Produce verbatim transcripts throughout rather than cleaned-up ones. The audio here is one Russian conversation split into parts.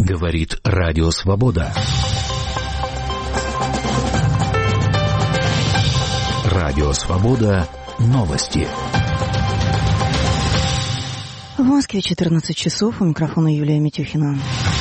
Говорит Радио Свобода. Радио Свобода. Новости. В Москве четырнадцать часов. У микрофона Юлия Митюхина.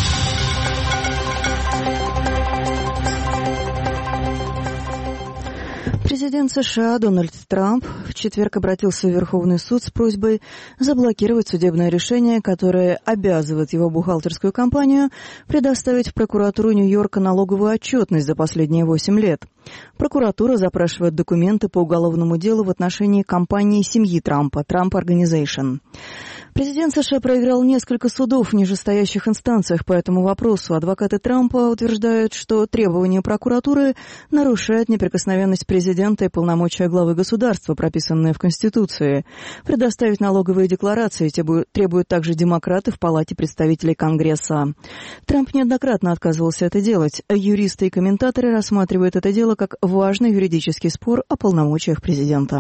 Президент США Дональд Трамп в четверг обратился в Верховный суд с просьбой заблокировать судебное решение, которое обязывает его бухгалтерскую компанию предоставить в прокуратуру Нью-Йорка налоговую отчетность за последние восемь лет. Прокуратура запрашивает документы по уголовному делу в отношении компании семьи Трампа, Trump Organization. Президент США проиграл несколько судов в нижестоящих инстанциях по этому вопросу. Адвокаты Трампа утверждают, что требования прокуратуры нарушают неприкосновенность президента и полномочия главы государства, прописанные в Конституции. Предоставить налоговые декларации требуют также демократы в Палате представителей Конгресса. Трамп неоднократно отказывался это делать. Юристы и комментаторы рассматривают это дело как важный юридический спор о полномочиях президента.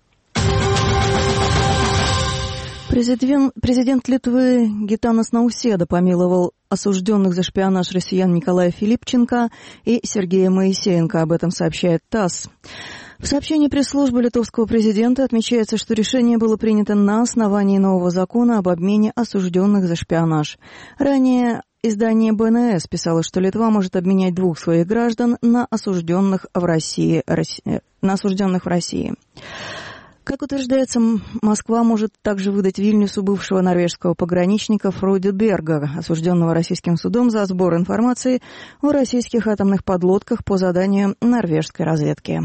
Президент, президент Литвы Гитанас Науседа помиловал осужденных за шпионаж россиян Николая Филипченко и Сергея Моисеенко. Об этом сообщает ТАСС. В сообщении пресс-службы литовского президента отмечается, что решение было принято на основании нового закона об обмене осужденных за шпионаж. Ранее издание бэ эн эс писало, что Литва может обменять двух своих граждан на осужденных в России. На осужденных в России. Как утверждается, Москва может также выдать Вильнюсу бывшего норвежского пограничника Фроди Берга, осужденного российским судом за сбор информации о российских атомных подлодках по заданию норвежской разведки.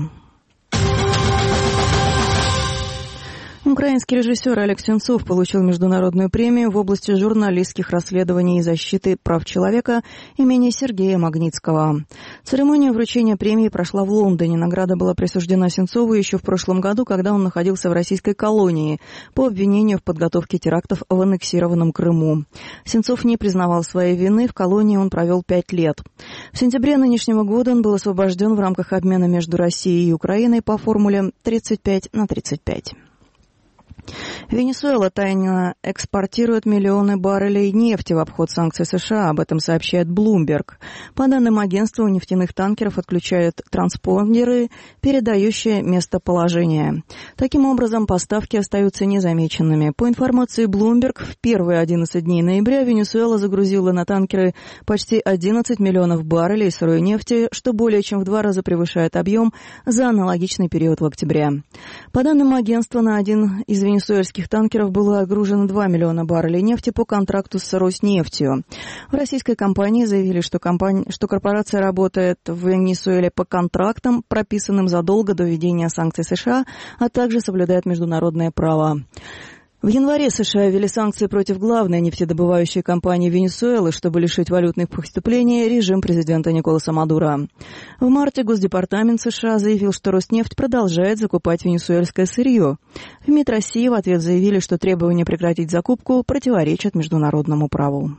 Украинский режиссер Олег Сенцов получил международную премию в области журналистских расследований и защиты прав человека имени Сергея Магнитского. Церемония вручения премии прошла в Лондоне. Награда была присуждена Сенцову еще в прошлом году, когда он находился в российской колонии по обвинению в подготовке терактов в аннексированном Крыму. Сенцов не признавал своей вины, в колонии он провел пять лет. В сентябре нынешнего года он был освобожден в рамках обмена между Россией и Украиной по формуле тридцать пять на тридцать пять. Венесуэла тайно экспортирует миллионы баррелей нефти в обход санкций США, об этом сообщает Bloomberg. По данным агентства, у нефтяных танкеров отключают транспондеры, передающие местоположение. Таким образом, поставки остаются незамеченными. По информации Bloomberg, в первые одиннадцать дней ноября Венесуэла загрузила на танкеры почти одиннадцать миллионов баррелей сырой нефти, что более чем в два раза превышает объем за аналогичный период в октябре. По данным агентства, на один из венесуэльских танкеров было отгружено два миллиона баррелей нефти по контракту с Роснефтью. В российской компании заявили, что, компания, что корпорация работает в Венесуэле по контрактам, прописанным задолго до введения санкций США, а также соблюдает международное право. В январе США ввели санкции против главной нефтедобывающей компании Венесуэлы, чтобы лишить валютных поступлений режим президента Николаса Мадуро. В марте Госдепартамент США заявил, что Роснефть продолжает закупать венесуэльское сырье. В МИД России в ответ заявили, что требование прекратить закупку противоречит международному праву.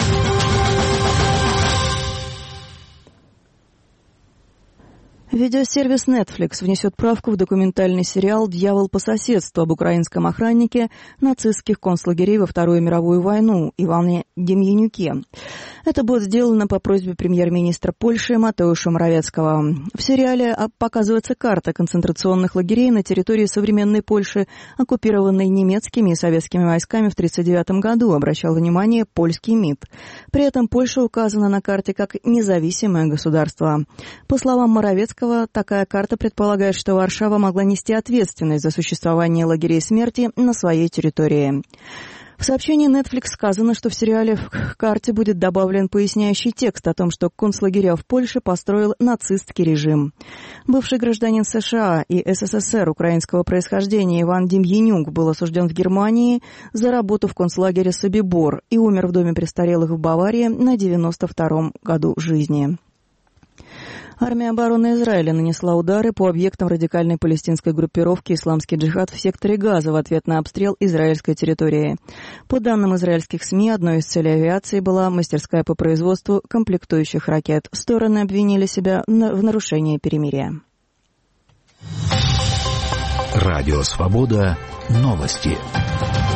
Видеосервис Netflix внесет правку в документальный сериал «Дьявол по соседству» об украинском охраннике нацистских концлагерей во Вторую мировую войну Иване Демьянюке. Это будет сделано по просьбе премьер-министра Польши Матеуша Моровецкого. В сериале показывается карта концентрационных лагерей на территории современной Польши, оккупированной немецкими и советскими войсками в тысяча девятьсот тридцать девятом году, обращал внимание польский МИД. При этом Польша указана на карте как независимое государство. По словам Моровецкого, такая карта предполагает, что Варшава могла нести ответственность за существование лагерей смерти на своей территории. В сообщении Netflix сказано, что в сериале к карте будет добавлен поясняющий текст о том, что концлагеря в Польше построил нацистский режим. Бывший гражданин США и СССР украинского происхождения Иван Демьянюк был осужден в Германии за работу в концлагере Собибор и умер в доме престарелых в Баварии на девяносто втором году жизни. Армия обороны Израиля нанесла удары по объектам радикальной палестинской группировки «Исламский джихад» в секторе Газа в ответ на обстрел израильской территории. По данным израильских СМИ, одной из целей авиации была мастерская по производству комплектующих ракет. Стороны обвинили себя в нарушении перемирия. Радио «Свобода». Новости.